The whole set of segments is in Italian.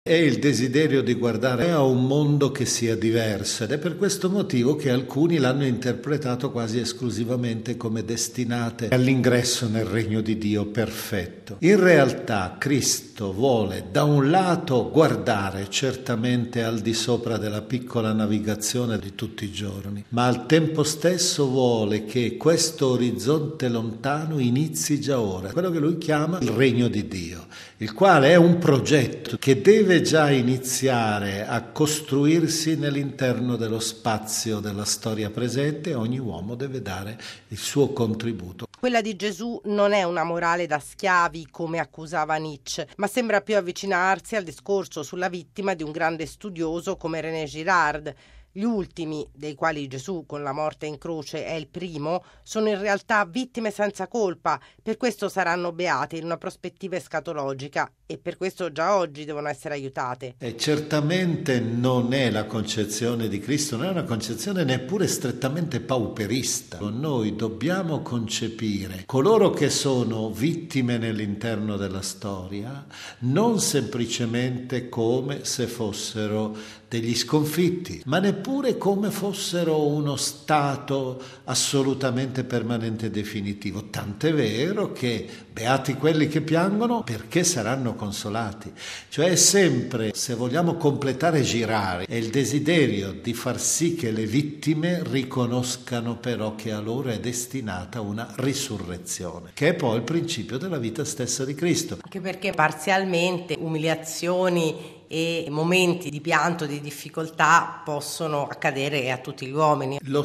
È il desiderio di guardare a un mondo che sia diverso ed è per questo motivo che alcuni l'hanno interpretato quasi esclusivamente come destinate all'ingresso nel regno di Dio perfetto. In realtà Cristo vuole da un lato guardare certamente al di sopra della piccola navigazione di tutti i giorni, ma al tempo stesso vuole che questo orizzonte lontano inizi già ora, quello che lui chiama il regno di Dio, il quale è un progetto che deve già iniziare a costruirsi nell'interno dello spazio della storia presente e ogni uomo deve dare il suo contributo. Quella di Gesù non è una morale da schiavi come accusava Nietzsche, ma sembra più avvicinarsi al discorso sulla vittima di un grande studioso come René Girard. Gli ultimi, dei quali Gesù con la morte in croce è il primo, sono in realtà vittime senza colpa, per questo saranno beate in una prospettiva escatologica e per questo già oggi devono essere aiutate. E certamente non è la concezione di Cristo, non è una concezione neppure strettamente pauperista. Noi dobbiamo concepire coloro che sono vittime nell'interno della storia non semplicemente come se fossero degli sconfitti, ma neppure come fossero uno stato assolutamente permanente e definitivo. Tant'è vero che beati quelli che piangono perché saranno consolati. Cioè è sempre, se vogliamo completare Girard, è il desiderio di far sì che le vittime riconoscano però che a loro è destinata una risurrezione, che è poi il principio della vita stessa di Cristo. Anche perché parzialmente umiliazioni e momenti di pianto, di difficoltà possono accadere a tutti gli uomini. Lo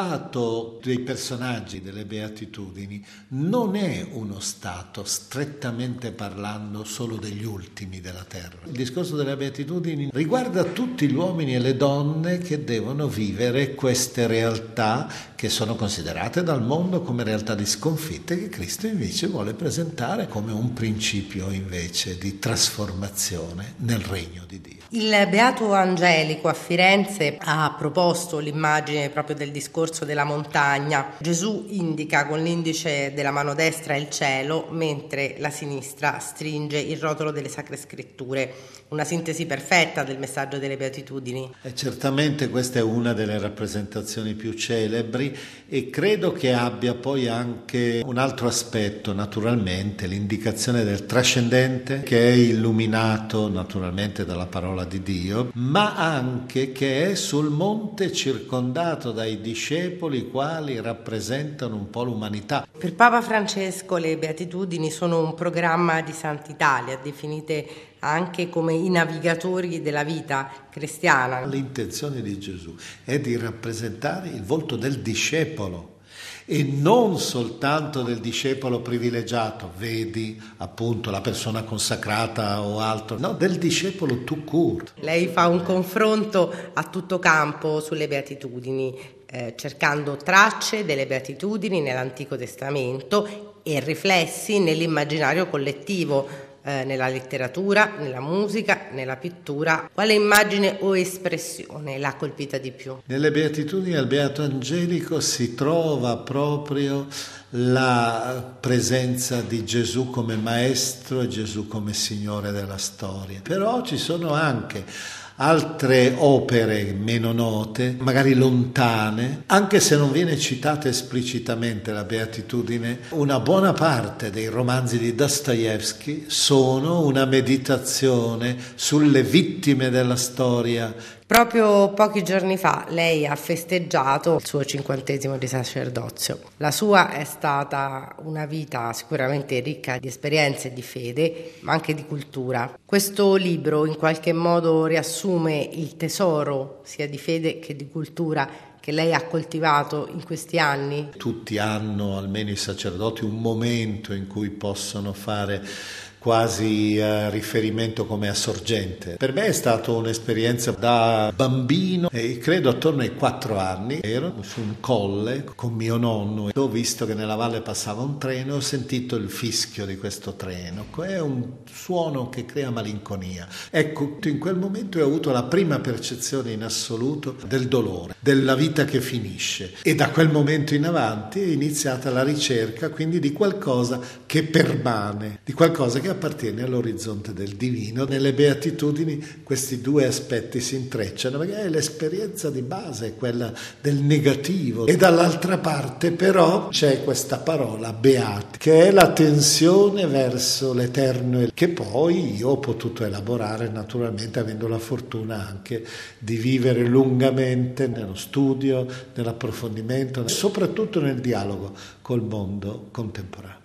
stato dei personaggi delle Beatitudini non è uno stato strettamente parlando solo degli ultimi della terra. Il discorso delle Beatitudini riguarda tutti gli uomini e le donne che devono vivere queste realtà che sono considerate dal mondo come realtà di sconfitte che Cristo invece vuole presentare come un principio invece di trasformazione nel regno di Dio. Il Beato Angelico a Firenze ha proposto l'immagine proprio del discorso della montagna. Gesù indica con l'indice della mano destra il cielo, mentre la sinistra stringe il rotolo delle Sacre Scritture. Una sintesi perfetta del messaggio delle Beatitudini. E certamente questa è una delle rappresentazioni più celebri e credo che abbia poi anche un altro aspetto, naturalmente, l'indicazione del trascendente che è illuminato naturalmente dalla parola di Dio, ma anche che è sul monte circondato dai discepoli, i quali rappresentano un po' l'umanità. Per Papa Francesco le Beatitudini sono un programma di santità, le ha definite anche come i navigatori della vita cristiana. L'intenzione di Gesù è di rappresentare il volto del discepolo e non soltanto del discepolo privilegiato, vedi appunto la persona consacrata o altro, no, del discepolo tout court. Lei fa un confronto a tutto campo sulle Beatitudini, cercando tracce delle Beatitudini nell'Antico Testamento e riflessi nell'immaginario collettivo, nella letteratura, nella musica, nella pittura. Quale immagine o espressione l'ha colpita di più? Nelle Beatitudini al Beato Angelico si trova proprio la presenza di Gesù come maestro e Gesù come Signore della storia. Però ci sono anche altre opere meno note, magari lontane, anche se non viene citata esplicitamente la Beatitudine. Una buona parte dei romanzi di Dostoevskij sono una meditazione sulle vittime della storia. Proprio pochi giorni fa lei ha festeggiato il suo 50° di sacerdozio. La sua è stata una vita sicuramente ricca di esperienze e di fede, ma anche di cultura. Questo libro in qualche modo riassume il tesoro sia di fede che di cultura che lei ha coltivato in questi anni. Tutti hanno, almeno i sacerdoti, un momento in cui possono fare quasi riferimento come a sorgente. Per me è stata un'esperienza da bambino e credo attorno ai 4 anni. Ero su un colle con mio nonno e ho visto che nella valle passava un treno e ho sentito il fischio di questo treno. È un suono che crea malinconia. Ecco, in quel momento ho avuto la prima percezione in assoluto del dolore, della vita che finisce e da quel momento in avanti è iniziata la ricerca quindi di qualcosa che permane, di qualcosa che appartiene all'orizzonte del divino. Nelle beatitudini questi due aspetti si intrecciano, perché l'esperienza di base è quella del negativo, e dall'altra parte però c'è questa parola beati, che è la tensione verso l'eterno, che poi io ho potuto elaborare naturalmente, avendo la fortuna anche di vivere lungamente nello studio, nell'approfondimento, soprattutto nel dialogo col mondo contemporaneo.